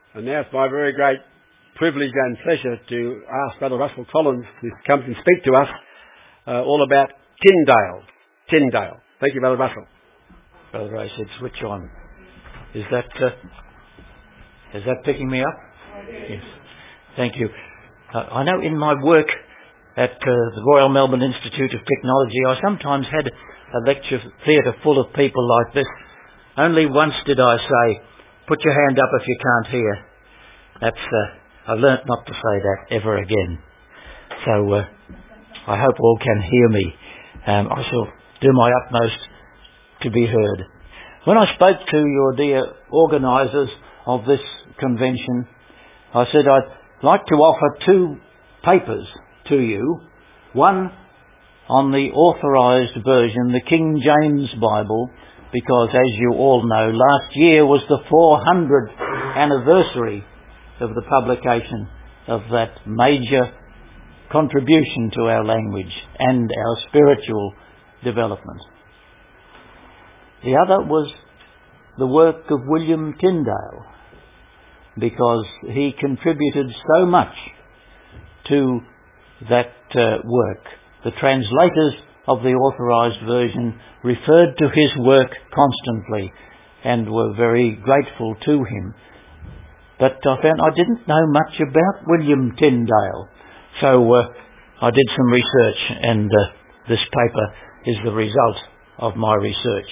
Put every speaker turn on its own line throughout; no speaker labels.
And now it's my very great privilege and pleasure to ask Brother Russell Collins to come and speak to us all about Tyndale. Tyndale. Thank you, Brother Russell.
Brother Ray said, switch on. Is that picking me up? Yes. Thank you. I know in my work at the Royal Melbourne Institute of Technology, I sometimes had a lecture theatre full of people like this. Only once did I say, put your hand up if you can't hear. I've learnt not to say that ever again. So I hope all can hear me. I shall do my utmost to be heard. When I spoke to your dear organisers of this convention, I said I'd like to offer 2 papers to you. One on the authorised version, the King James Bible, because as you all know, last year was the 400th anniversary of the publication of that major contribution to our language and our spiritual development. The other was the work of William Tyndale, because he contributed so much to that work. The translators of the authorised version referred to his work constantly and were very grateful to him. But I found I didn't know much about William Tyndale, so I did some research, and this paper is the result of my research.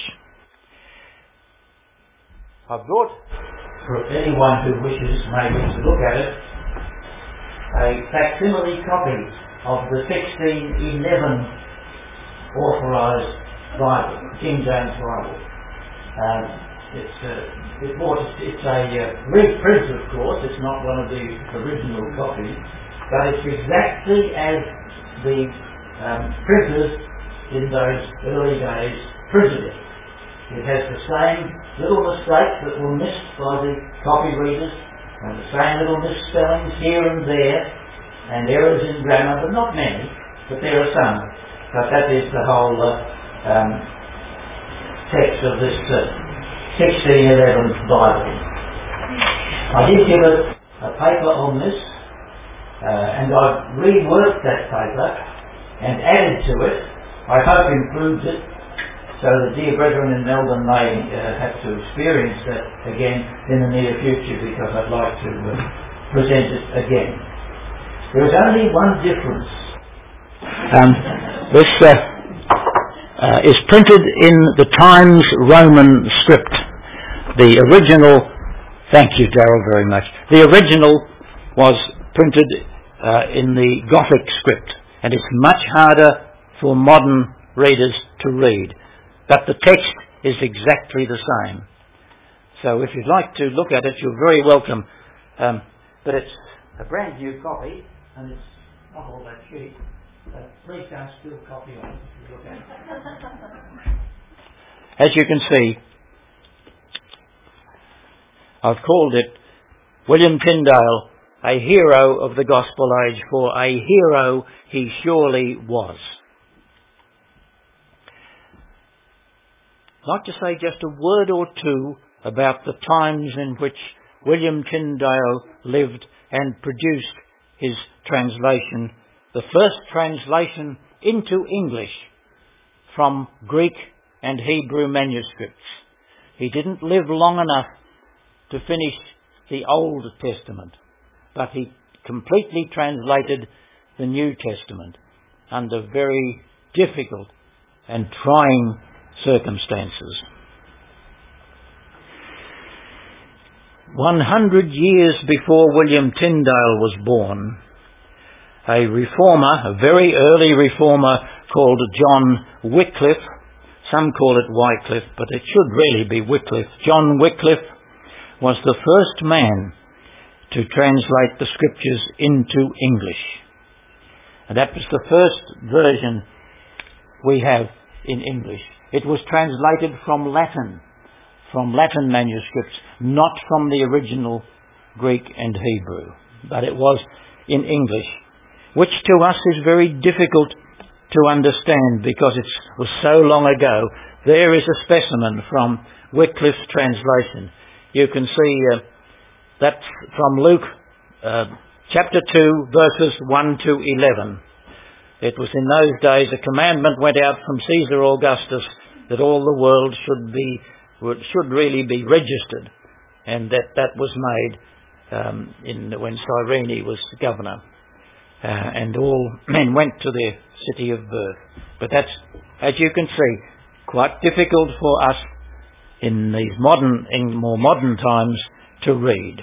I've brought, for anyone who wishes maybe to look at it, a facsimile copy of the 1611 authorised Bible, King James Bible. It's a reprint, of course. It's not one of the original copies, but it's exactly as the printers in those early days printed it. It has the same little mistakes that were missed by the copy readers, and the same little misspellings here and there, and errors in grammar, but not many, but there are some. But that is the whole text of this 1611 Bible. I did give a paper on this, and I've reworked that paper and added to it. I hope improved it, so the dear brethren in Melbourne may have to experience that again in the near future, because I'd like to present it again. There is only one difference. This is printed in the Times Roman script. The original, thank you Darryl very much, the original was printed in the Gothic script, and it's much harder for modern readers to read. But the text is exactly the same. So if you'd like to look at it, you're very welcome. But it's a brand new copy, and it's not all that cheap. Please don't spill coffee on it if you look at it. As you can see, I've called it William Tyndale, a hero of the gospel age, for a hero he surely was. I'd like to say just a word or two about the times in which William Tyndale lived and produced his translation, the first translation into English from Greek and Hebrew manuscripts. He didn't live long enough to finish the Old Testament, but he completely translated the New Testament under very difficult and trying circumstances. 100 years before William Tyndale was born, a reformer, a very early reformer called John Wycliffe, some call it Wycliffe, but it should really be Wycliffe. John Wycliffe was the first man to translate the scriptures into English. And that was the first version we have in English. It was translated from Latin manuscripts, not from the original Greek and Hebrew, but it was in English, which to us is very difficult to understand because it was so long ago. There is a specimen from Wycliffe's translation. You can see That's from Luke chapter 2, verses 1 to 11. It was in those days a commandment went out from Caesar Augustus that all the world should really be registered, and that was made when Cyrene was governor, and all men went to their city of birth. But that's, as you can see, quite difficult for us in these more modern times to read.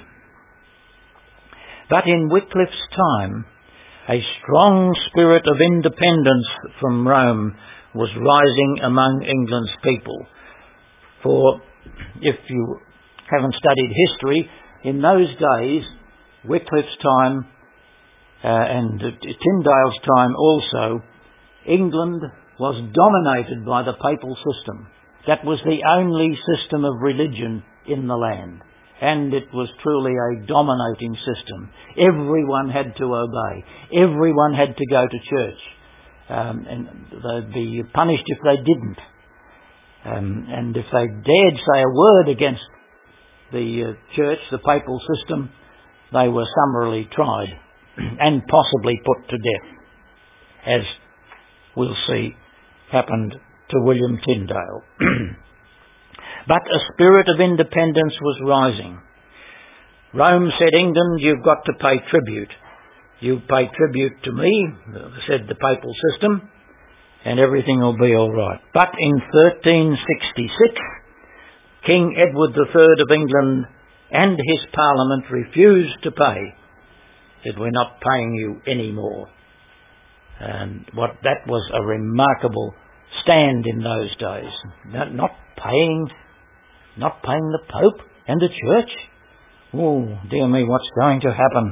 But in Wycliffe's time, a strong spirit of independence from Rome was rising among England's people. For if you haven't studied history, in those days, Wycliffe's time and Tyndale's time also, England was dominated by the papal system. That was the only system of religion in the land. And it was truly a dominating system. Everyone had to obey. Everyone had to go to church. And they'd be punished if they didn't. And if they dared say a word against the church, the papal system, they were summarily tried and possibly put to death, as we'll see happened to William Tyndale. But a spirit of independence was rising. Rome said, England, you've got to pay tribute. You pay tribute to me, said the papal system, and everything will be all right. But in 1366, King Edward III of England and his parliament refused to pay. Said, we're not paying you any more. And that was a remarkable stand in those days. Not paying the Pope and the Church? Oh, dear me, what's going to happen?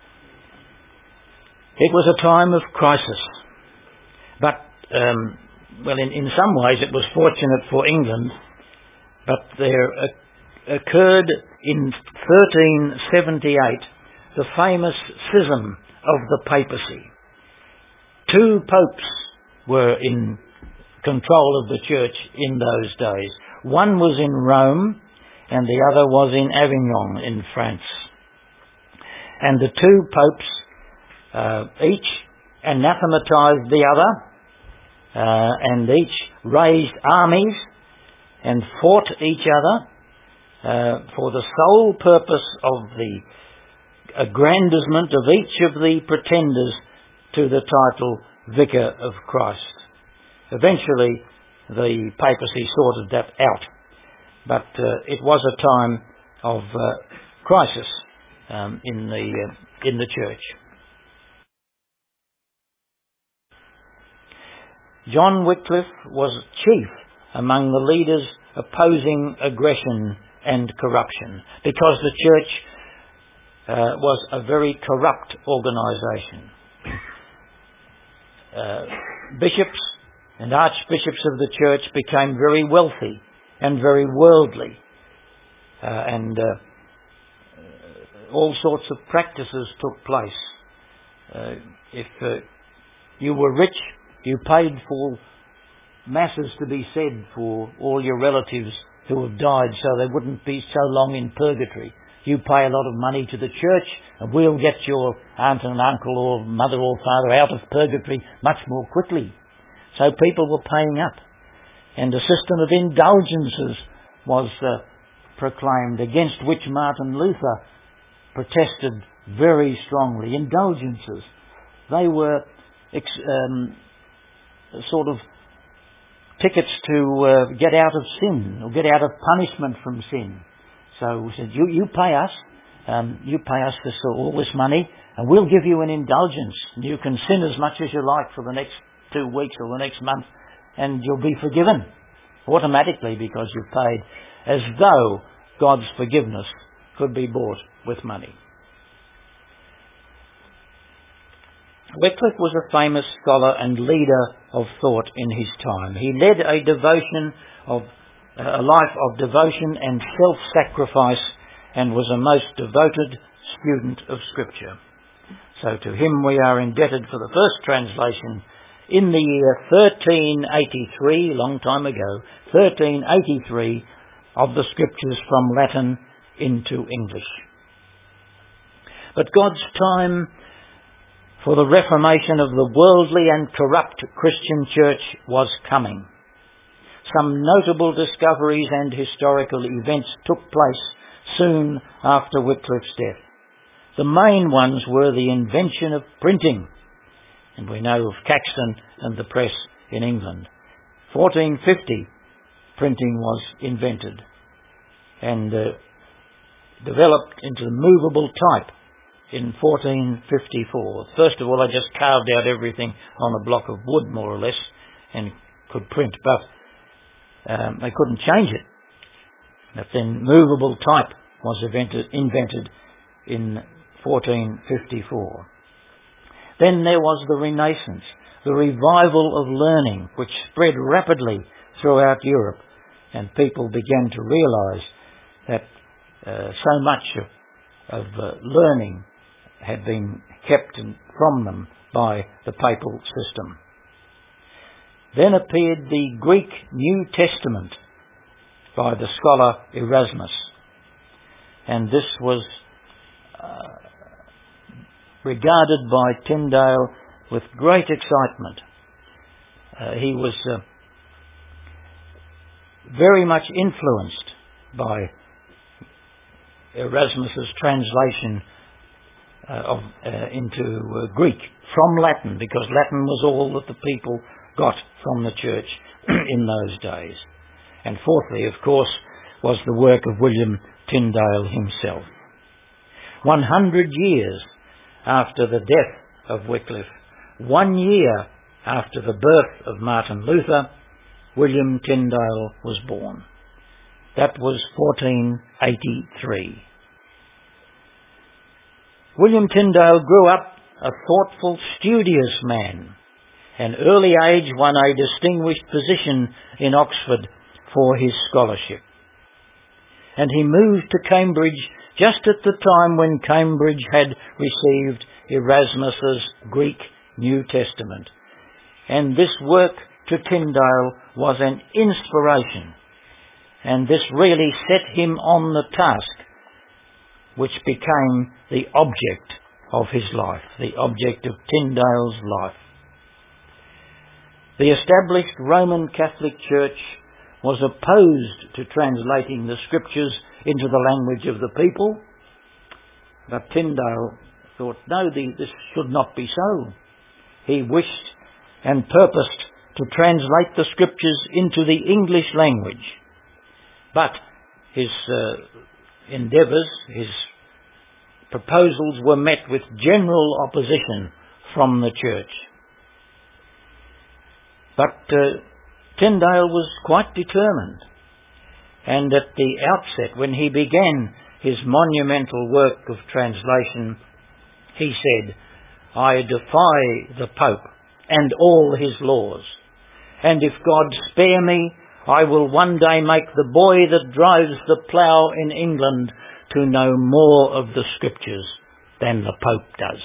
It was a time of crisis. But, in some ways it was fortunate for England, but there occurred in 1378 the famous schism of the papacy. Two popes were in control of the church in those days. One was in Rome and the other was in Avignon in France. And the two popes each anathematized the other and each raised armies and fought each other for the sole purpose of the aggrandizement of each of the pretenders to the title Vicar of Christ. Eventually, the papacy sorted that out, but it was a time of crisis in the church. John Wycliffe was chief among the leaders opposing aggression and corruption, because the church was a very corrupt organisation. Bishops and archbishops of the church became very wealthy and very worldly, and all sorts of practices took place. If you were rich, you paid for masses to be said for all your relatives who have died so they wouldn't be so long in purgatory. You pay a lot of money to the church and we'll get your aunt and uncle or mother or father out of purgatory much more quickly. So people were paying up. And a system of indulgences was proclaimed, against which Martin Luther protested very strongly. Indulgences. They were sort of tickets to get out of sin or get out of punishment from sin. So we said, you pay us this all this money, and we'll give you an indulgence. You can sin as much as you like for the next 2 weeks or the next month, and you'll be forgiven automatically because you've paid, as though God's forgiveness could be bought with money. Wycliffe was a famous scholar and leader of thought in his time. He led a life of devotion and self-sacrifice, and was a most devoted student of Scripture. So to him we are indebted for the first translation in the year 1383, long time ago, 1383, of the Scriptures from Latin into English. But God's time for the reformation of the worldly and corrupt Christian church was coming. Some notable discoveries and historical events took place soon after Wycliffe's death. The main ones were the invention of printing, and we know of Caxton and the press in England. 1450, printing was invented and developed into movable type in 1454. First of all, I just carved out everything on a block of wood, more or less, and could print, but they couldn't change it. But then movable type was invented in 1454. Then there was the Renaissance, the revival of learning, which spread rapidly throughout Europe, and people began to realise that so much of learning had been kept from them by the papal system. Then appeared the Greek New Testament by the scholar Erasmus, and this was regarded by Tyndale with great excitement. He was very much influenced by Erasmus's translation into Greek from Latin, because Latin was all that the people got from the church in those days. And fourthly, of course, was the work of William Tyndale himself. 100 years after the death of Wycliffe, 1 year after the birth of Martin Luther, William Tyndale was born. That was 1483. William Tyndale grew up a thoughtful, studious man. An early age won a distinguished position in Oxford for his scholarship. And he moved to Cambridge just at the time when Cambridge had received Erasmus's Greek New Testament. And this work to Tyndale was an inspiration. And this really set him on the task which became the object of his life, the object of Tyndale's life. The established Roman Catholic Church was opposed to translating the Scriptures into the language of the people, but Tyndale thought, no, this should not be so. He wished and purposed to translate the Scriptures into the English language, but his endeavours, his proposals were met with general opposition from the church. But Tyndale was quite determined, and at the outset, when he began his monumental work of translation, he said, I defy the Pope and all his laws, and if God spare me, I will one day make the boy that drives the plough in England to know more of the Scriptures than the Pope does.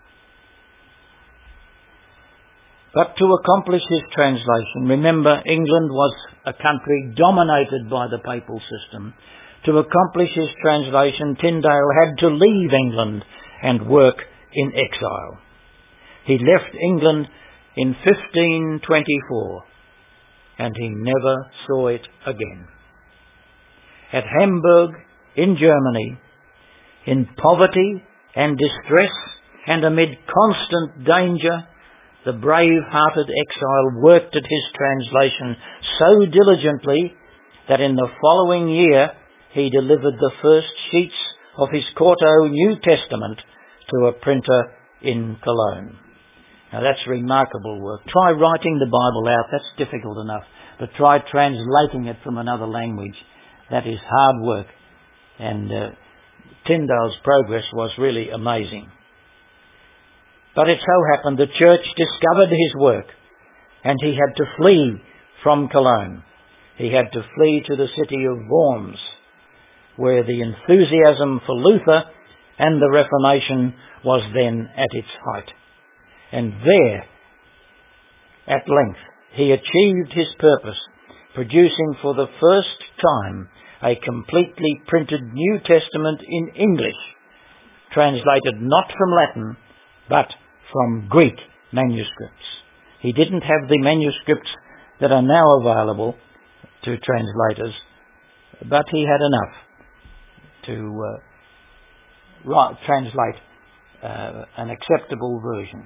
But to accomplish his translation, remember, England was a country dominated by the papal system. To accomplish his translation, Tyndale had to leave England and work in exile. He left England in 1524, and he never saw it again. At Hamburg, in Germany, in poverty and distress and amid constant danger, the brave-hearted exile worked at his translation so diligently that in the following year he delivered the first sheets of his quarto New Testament to a printer in Cologne. Now that's remarkable work. Try writing the Bible out, that's difficult enough, but try translating it from another language. That is hard work, and Tyndale's progress was really amazing. But it so happened the church discovered his work, and he had to flee from Cologne. He had to flee to the city of Worms, where the enthusiasm for Luther and the Reformation was then at its height. And there, at length, he achieved his purpose, producing for the first time a completely printed New Testament in English, translated not from Latin, but from Greek manuscripts. He didn't have the manuscripts that are now available to translators, but he had enough to translate an acceptable version.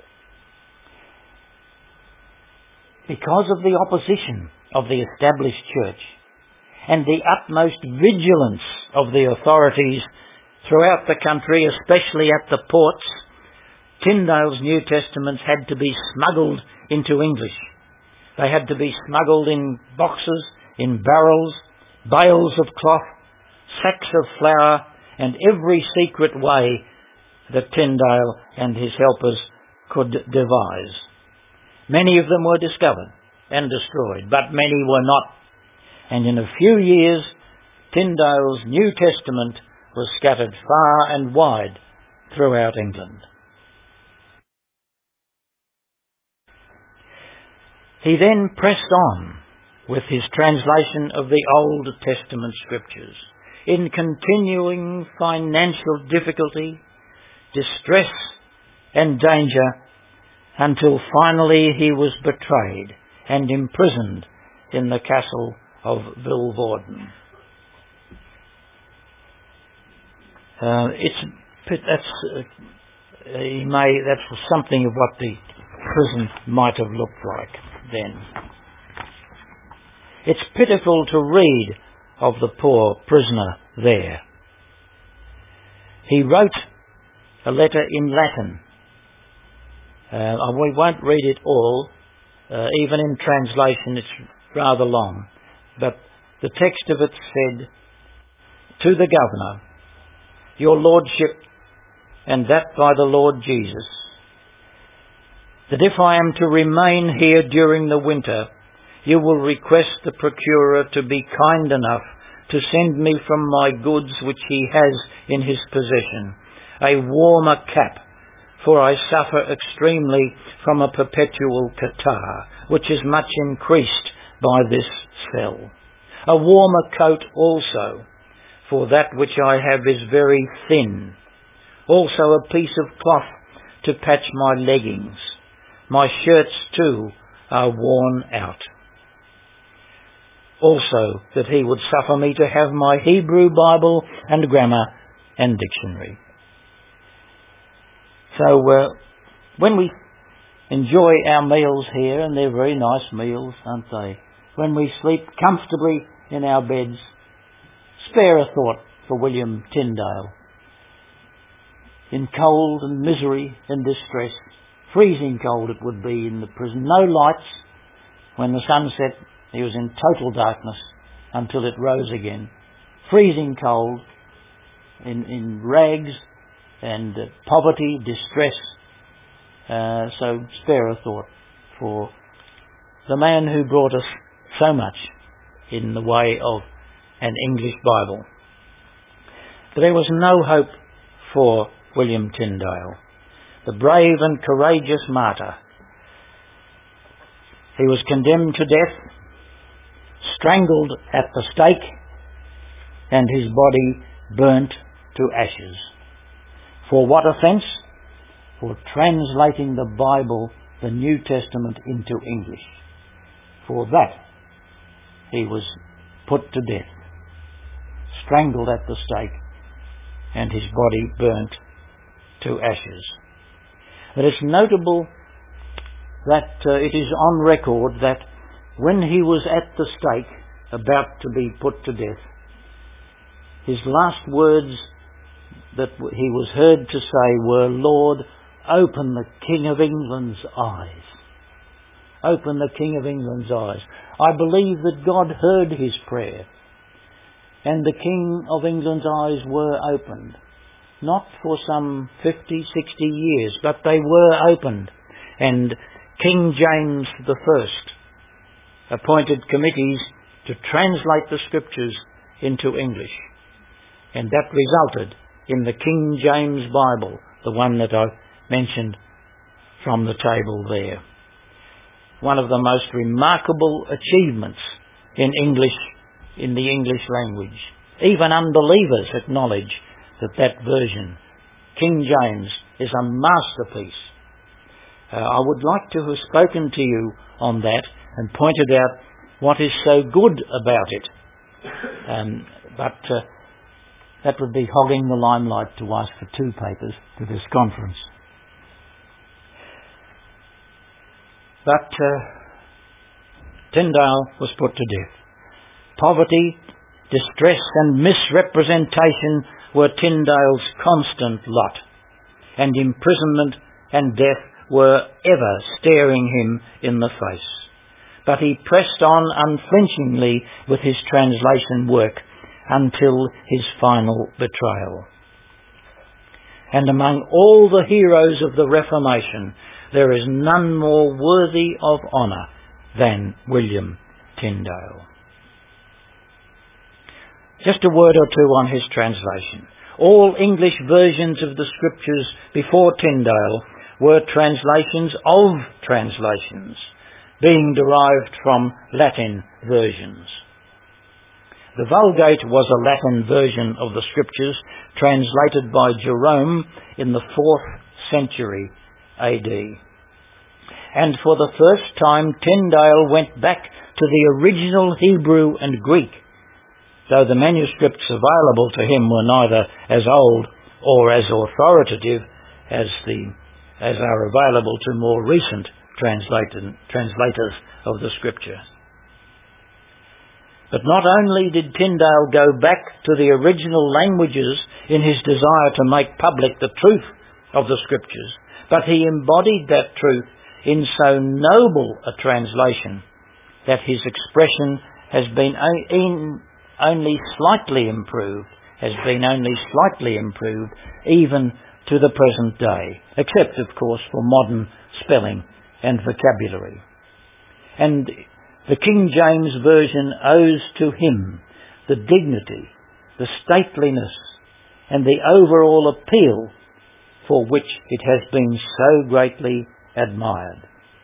Because of the opposition of the established church and the utmost vigilance of the authorities throughout the country, especially at the ports, Tyndale's New Testaments had to be smuggled into English. They had to be smuggled in boxes, in barrels, bales of cloth, sacks of flour, and every secret way that Tyndale and his helpers could devise. Many of them were discovered and destroyed, but many were not. And in a few years, Tyndale's New Testament was scattered far and wide throughout England. He then pressed on with his translation of the Old Testament scriptures in continuing financial difficulty, distress and danger, until finally he was betrayed and imprisoned in the castle of Vilvoorden. That's something of what the prison might have looked like then. It's pitiful to read of the poor prisoner there. He wrote a letter in Latin. We won't read it all. Even in translation it's rather long. But the text of it said, "To the governor, your lordship, and that by the Lord Jesus, that if I am to remain here during the winter, you will request the procurer to be kind enough to send me from my goods which he has in his possession, a warmer cap, for I suffer extremely from a perpetual catarrh, which is much increased by this cell. A warmer coat also, for that which I have is very thin. Also a piece of cloth to patch my leggings. My shirts too are worn out. Also that he would suffer me to have my Hebrew Bible and grammar and dictionary." So when we enjoy our meals here, and they're very nice meals, aren't they? When we sleep comfortably in our beds, spare a thought for William Tyndale. In cold and misery and distress, freezing cold it would be in the prison, no lights. When the sun set, he was in total darkness until it rose again. Freezing cold, in rags and poverty, distress. So spare a thought for the man who brought us so much in the way of an English Bible. But there was no hope for William Tyndale, the brave and courageous martyr. He was condemned to death, strangled at the stake, and his body burnt to ashes. For what offence? For translating the Bible, the New Testament, into English. For that he was put to death, strangled at the stake, and his body burnt to ashes. It is notable that it is on record that when he was at the stake, about to be put to death, his last words that he was heard to say were, "Lord, open the King of England's eyes." Open the King of England's eyes. I believe that God heard his prayer, and the King of England's eyes were opened. Not for some 50, 60 years, but they were opened. And King James I appointed committees to translate the scriptures into English. And that resulted in the King James Bible, the one that I mentioned from the table there. One of the most remarkable achievements in the English language. Even unbelievers acknowledge that version King James is a masterpiece. I would like to have spoken to you on that and pointed out what is so good about it. But that would be hogging the limelight to ask for 2 papers to this conference. But Tyndale was put to death. Poverty, distress and misrepresentation were Tyndale's constant lot, and imprisonment and death were ever staring him in the face. But he pressed on unflinchingly with his translation work until his final betrayal. And among all the heroes of the Reformation, there is none more worthy of honour than William Tyndale. Just a word or two on his translation. All English versions of the Scriptures before Tyndale were translations of translations, being derived from Latin versions. The Vulgate was a Latin version of the Scriptures translated by Jerome in the 4th century AD. And for the first time Tyndale went back to the original Hebrew and Greek, though the manuscripts available to him were neither as old or as authoritative as are available to more recent translators of the Scripture. But not only did Tyndale go back to the original languages in his desire to make public the truth of the Scriptures, but he embodied that truth in so noble a translation that his expression has been only slightly improved, even to the present day, except, of course, for modern spelling and vocabulary. And the King James Version owes to him the dignity, the stateliness, and the overall appeal for which it has been so greatly admired.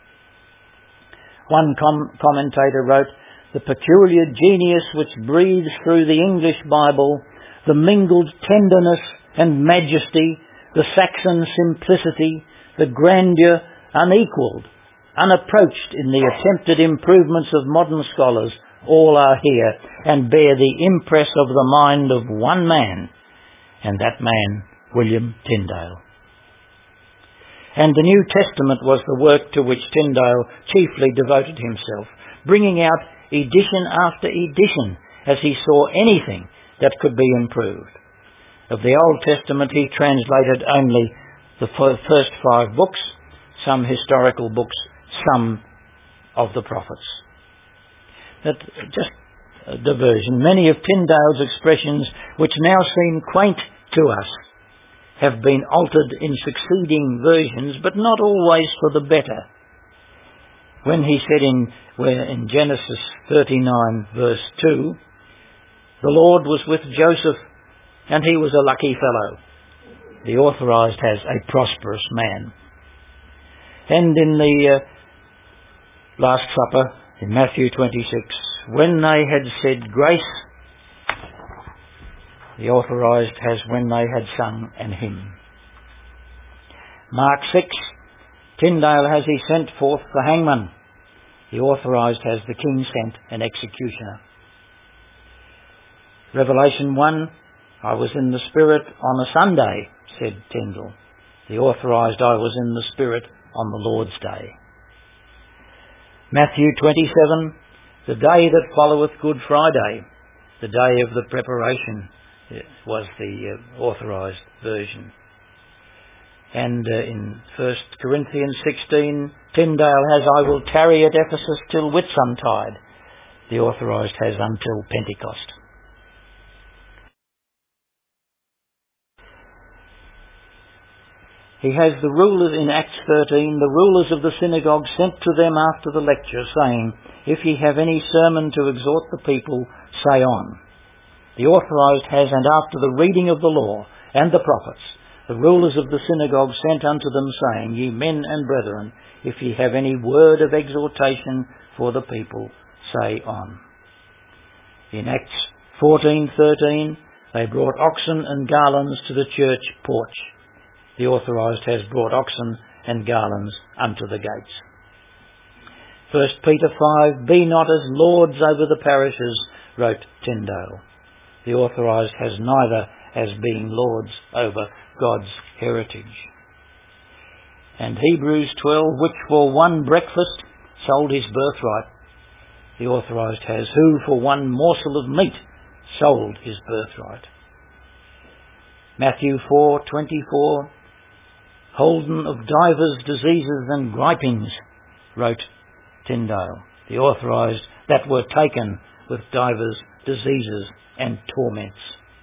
One commentator wrote, "The peculiar genius which breathes through the English Bible, the mingled tenderness and majesty, the Saxon simplicity, the grandeur unequalled, unapproached in the attempted improvements of modern scholars, all are here and bear the impress of the mind of one man, and that man, William Tyndale." And the New Testament was the work to which Tyndale chiefly devoted himself, bringing out edition after edition as he saw anything that could be improved. Of the Old Testament he translated only the first 5 books, some historical books, some of the prophets. That just a diversion. Many of Tyndale's expressions, which now seem quaint to us, have been altered in succeeding versions, but not always for the better. When he said in Genesis 39 verse 2, "The Lord was with Joseph, and he was a lucky fellow," the Authorised has "a prosperous man." And in the Last Supper, in Matthew 26, "When they had said grace," the Authorised has "when they had sung an hymn." Mark 6, Tyndale has "he sent forth the hangman." The Authorised has "the king sent an executioner." Revelation 1, "I was in the Spirit on a Sunday," said Tyndale. The Authorised, "I was in the Spirit on the Lord's Day." Matthew 27, "the day that followeth Good Friday," the day of the preparation, was the Authorised version. And in 1 Corinthians 16, Tyndale has "I will tarry at Ephesus till Whitsuntide." The Authorised has "until Pentecost." He has the rulers in Acts 13, "the rulers of the synagogue sent to them after the lecture, saying, If ye have any sermon to exhort the people, say on." The Authorised has "and after the reading of the law and the prophets, the rulers of the synagogue sent unto them, saying, Ye men and brethren, if ye have any word of exhortation for the people, say on." In Acts 14:13, "they brought oxen and garlands to the church porch, the authorised has brought oxen and garlands unto the gates. 1 Peter 5, be not as lords over the parishes, wrote Tyndale. The authorised has neither as being lords over God's heritage. And Hebrews 12, which for one breakfast sold his birthright, the authorised has, who for one morsel of meat sold his birthright. Matthew 4:24, holden of divers diseases and gripings, wrote Tyndale. The authorised that were taken with divers diseases and torments.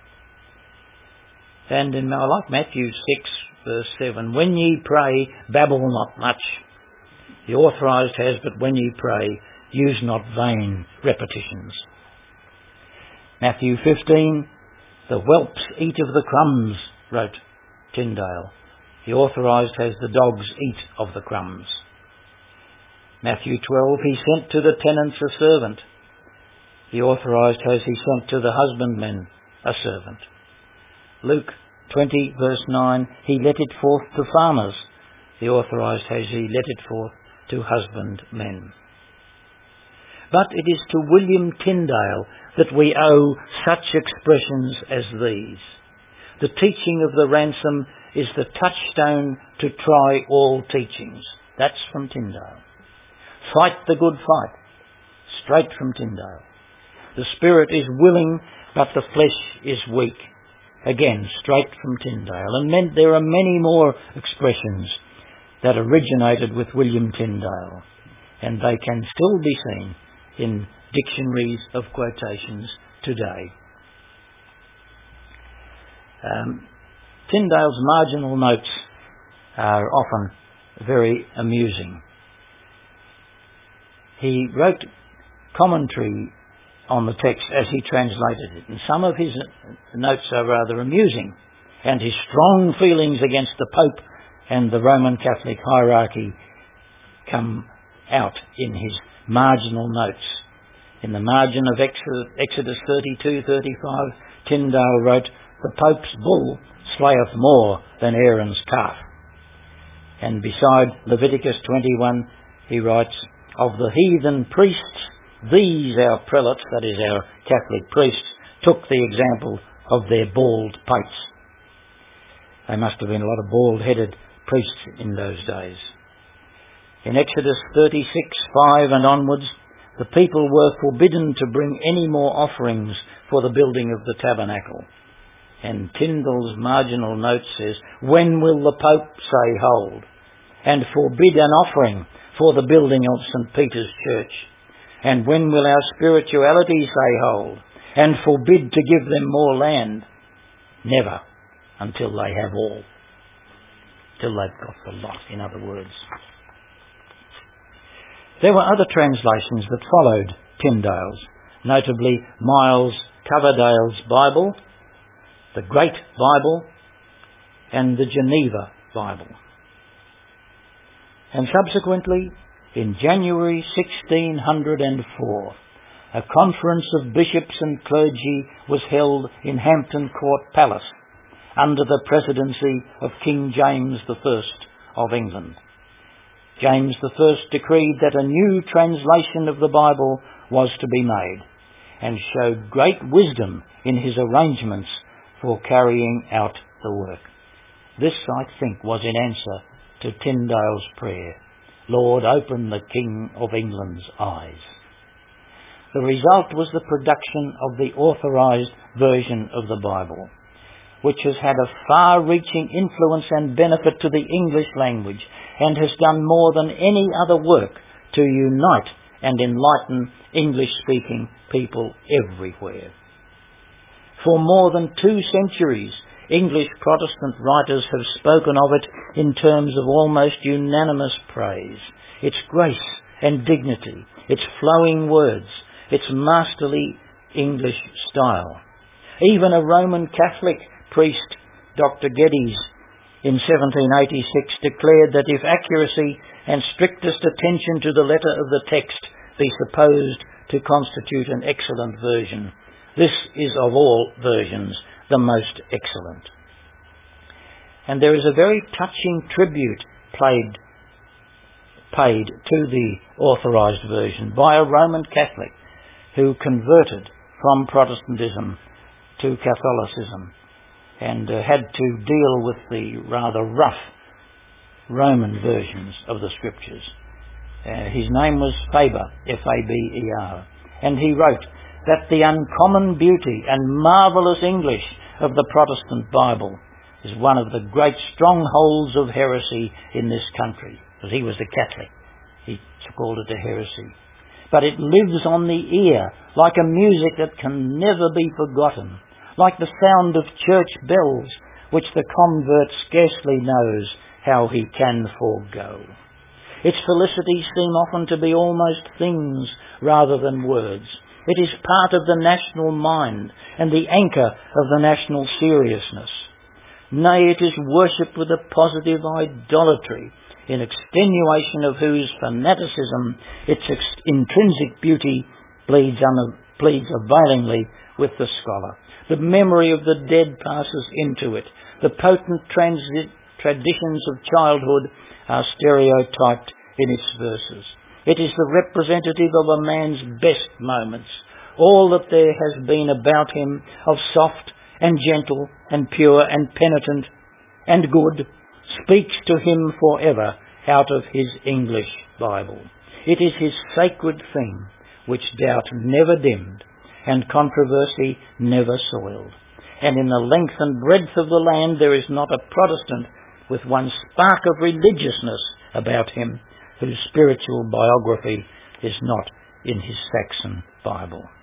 And I like Matthew 6 verse 7, when ye pray, babble not much. The authorised has, but when ye pray, use not vain repetitions. Matthew 15, the whelps eat of the crumbs, wrote Tyndale. The authorised has, the dogs eat of the crumbs. Matthew 12, he sent to the tenants a servant. The authorised has, he sent to the husbandmen a servant. Luke 20 verse 9, he let it forth to farmers. The authorised has, he let it forth to husbandmen. But it is to William Tyndale that we owe such expressions as these. The teaching of the ransom is the touchstone to try all teachings. That's from Tyndale. Fight the good fight, straight from Tyndale. The spirit is willing, but the flesh is weak. Again, straight from Tyndale. And there are many more expressions that originated with William Tyndale, and they can still be seen in dictionaries of quotations today. Tyndale's marginal notes are often very amusing. He wrote commentary on the text as he translated it, and some of his notes are rather amusing, and his strong feelings against the Pope and the Roman Catholic hierarchy come out in his marginal notes. In the margin of Exodus 32:35, Tyndale wrote, the Pope's bull slayeth more than Aaron's calf. And beside Leviticus 21, he writes, of the heathen priests, these our prelates, that is our Catholic priests, took the example of their bald pates. There must have been a lot of bald-headed priests in those days. In Exodus 36:5 and onwards, the people were forbidden to bring any more offerings for the building of the tabernacle. And Tyndale's marginal note says, when will the Pope say hold, and forbid an offering for the building of St. Peter's Church? And when will our spirituality say hold, and forbid to give them more land? Never, until they have all. Till they've got the lot, in other words. There were other translations that followed Tyndale's, notably Miles Coverdale's Bible, the Great Bible, and the Geneva Bible. And subsequently, in January 1604, a conference of bishops and clergy was held in Hampton Court Palace under the presidency of King James I of England. James I decreed that a new translation of the Bible was to be made, and showed great wisdom in his arrangements for carrying out the work. This, I think, was in answer to Tyndale's prayer, Lord, open the King of England's eyes. The result was the production of the authorised version of the Bible, which has had a far-reaching influence and benefit to the English language, and has done more than any other work to unite and enlighten English-speaking people everywhere. For more than 2 centuries, English Protestant writers have spoken of it in terms of almost unanimous praise. Its grace and dignity, its flowing words, its masterly English style. Even a Roman Catholic priest, Dr. Geddes, in 1786 declared that if accuracy and strictest attention to the letter of the text be supposed to constitute an excellent version, this is of all versions the most excellent. And there is a very touching tribute paid to the Authorised Version by a Roman Catholic who converted from Protestantism to Catholicism and had to deal with the rather rough Roman versions of the Scriptures. His name was Faber, F-A-B-E-R, and he wrote that the uncommon beauty and marvellous English of the Protestant Bible is one of the great strongholds of heresy in this country, because he was a Catholic. He called it a heresy. But it lives on the ear like a music that can never be forgotten, like the sound of church bells, which the convert scarcely knows how he can forego. Its felicities seem often to be almost things rather than words. It is part of the national mind and the anchor of the national seriousness. Nay, it is worshipped with a positive idolatry, in extenuation of whose fanaticism its intrinsic beauty pleads availingly with the scholar. The memory of the dead passes into it. The potent traditions of childhood are stereotyped in its verses. It is the representative of a man's best moments. All that there has been about him of soft and gentle and pure and penitent and good speaks to him forever out of his English Bible. It is his sacred thing which doubt never dimmed and controversy never soiled. And in the length and breadth of the land there is not a Protestant with one spark of religiousness about him whose spiritual biography is not in his Saxon Bible.